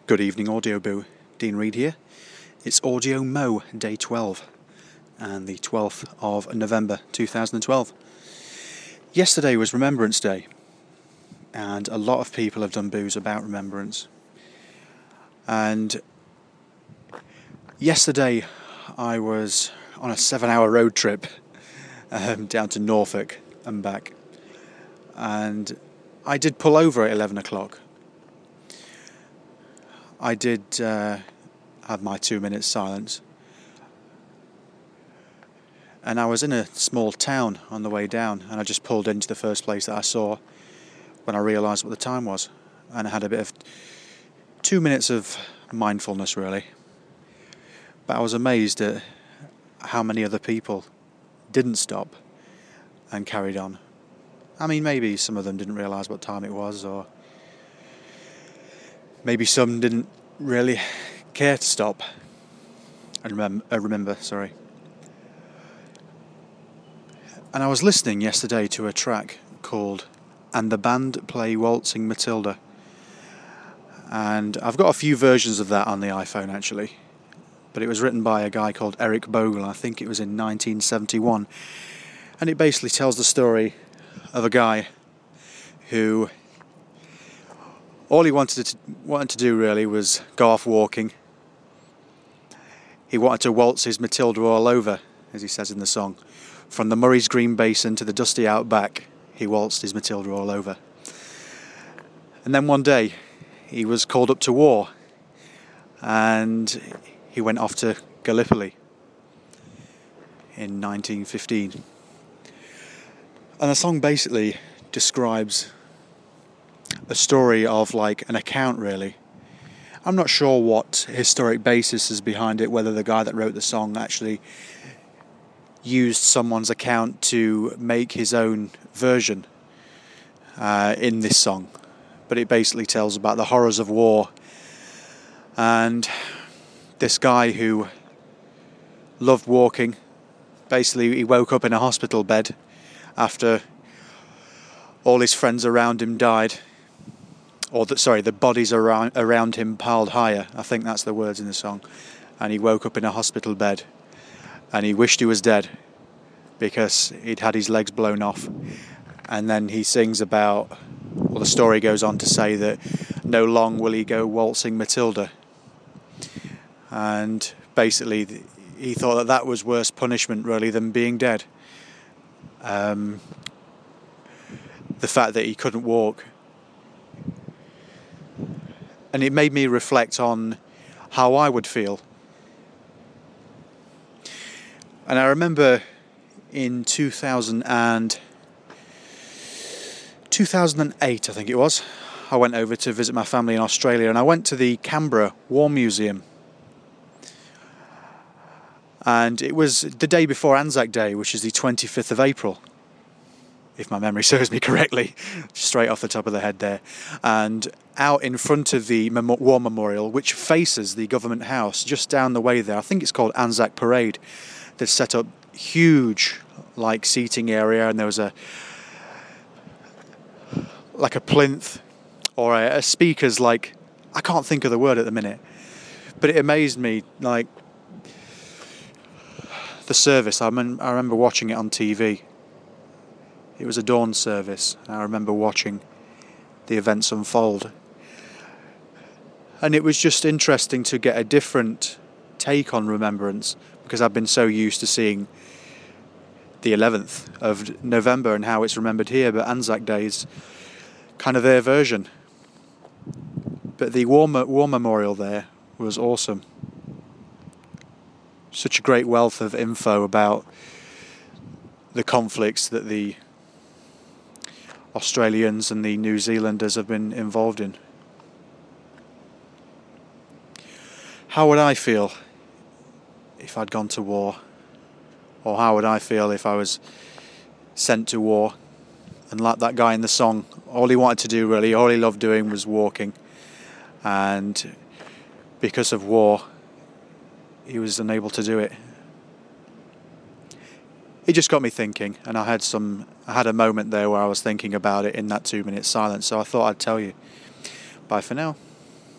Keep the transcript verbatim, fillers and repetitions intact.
Good evening, Audio Boo. Dean Reed here. It's Audio Mo Day twelve, and the twelfth of November two thousand twelve. Yesterday was Remembrance Day, and a lot of people have done boos about remembrance. And yesterday I was on a seven-hour road trip um, down to Norfolk and back, and I did pull over at eleven o'clock. I did uh, have my two minutes silence, and I was in a small town on the way down, and I just pulled into the first place that I saw when I realised what the time was, and I had a bit of two minutes of mindfulness really. But I was amazed at how many other people didn't stop and carried on. I mean, maybe some of them didn't realise what time it was, or maybe some didn't really care to stop and remember, uh, remember, sorry. And I was listening yesterday to a track called "And the Band Play Waltzing Matilda." And I've got a few versions of that on the iPhone actually. But it was written by a guy called Eric Bogle, I think it was in nineteen seventy-one. And it basically tells the story of a guy who all he wanted to wanted to do really was go off walking. He wanted to waltz his Matilda all over, as he says in the song. From the Murray's Green Basin to the dusty outback, he waltzed his Matilda all over. And then one day, he was called up to war, and he went off to Gallipoli in nineteen fifteen. And the song basically describes a story of like an account really. I'm not sure what historic basis is behind it, whether the guy that wrote the song actually used someone's account to make his own version uh, in this song. But it basically tells about the horrors of war, and this guy who loved walking, basically he woke up in a hospital bed after all his friends around him died. Or that, sorry, the bodies around around him piled higher. I think that's the words in the song. And he woke up in a hospital bed, and he wished he was dead because he'd had his legs blown off. And then he sings about, well, the story goes on to say that no long will he go waltzing Matilda. And basically, he thought that that was worse punishment really than being dead. Um, the fact that he couldn't walk. And it made me reflect on how I would feel. And I remember in two thousand and two thousand eight, I think it was, I went over to visit my family in Australia, and I went to the Canberra War Museum. And it was the day before Anzac Day, which is the twenty-fifth of April. If my memory serves me correctly, straight off the top of the head there. And out in front of the Mem- War Memorial, which faces the government house, just down the way there, I think it's called Anzac Parade, they've set up huge, like, seating area, and there was a, like a plinth, or a, a speakers, like, I can't think of the word at the minute, but it amazed me, like, the service. I, mean, I remember watching it on T V. It was a dawn service, and I remember watching the events unfold. And it was just interesting to get a different take on remembrance, because I've been so used to seeing the eleventh of November and how it's remembered here, but Anzac Day is kind of their version. But the War, War Memorial there was awesome. Such a great wealth of info about the conflicts that the Australians and the New Zealanders have been involved in. How would I feel if I'd gone to war? Or how would I feel if I was sent to war? And like that guy in the song, all he wanted to do really, all he loved doing was walking. And because of war, he was unable to do it. It just got me thinking, and I had some, I had a moment there where I was thinking about it in that two minute silence, so I thought I'd tell you. Bye for now.